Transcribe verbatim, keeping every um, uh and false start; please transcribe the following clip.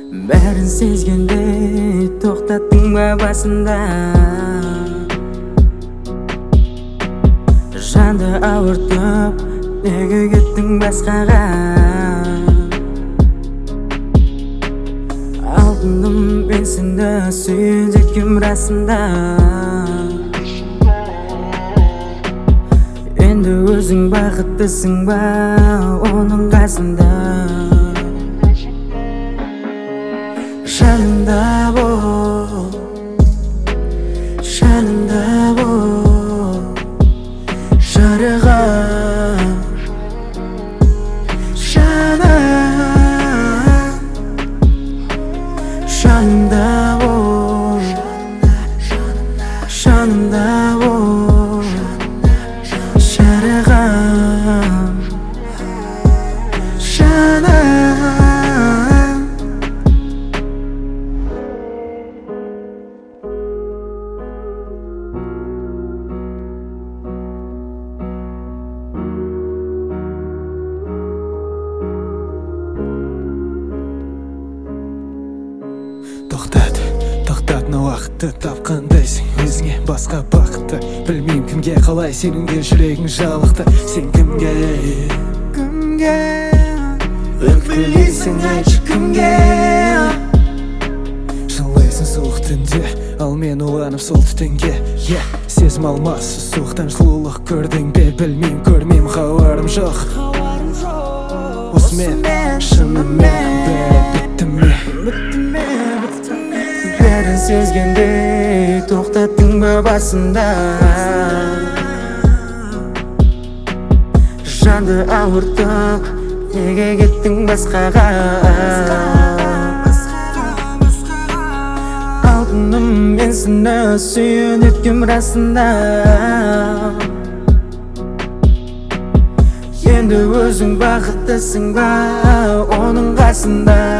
бәрін сезгенде тоқтаттың ба басында? Жанды ауыртып неге кеттің басқаға? Алтыным мен сені сүйеді кім расында? Енді өзің бақыттысың ба оның қасында? Жанымда бол, жанымда бол, жарығым, жаным. Жанымда бол, жанымда бол, жарығым, жаным. Тоқтат, тоқтат, мына уақытты тапқандайсың. Өзіңе басқа бақытты, білмеймін кімге, қалай сенің де жүрегің жалықты. Сен кімге, Кімге өкпелейсің, айтшы кімге? Жылайсың суық түнде, ал мен уланып сол түтінге. Yeah, сезім алмасы суықтан жылулық көрдің бе? Білмеймін, көрмеймін, хабарым жоқ. Осымен шынымен бәрі бітті ме? Бәрін сезгенде тоқтаттың ба басында? Жанды ауыртып неге кеттің басқаға? Алтыным мен сені сүйеді кім расында? Енді өзің бақыттысың ба оның қасында?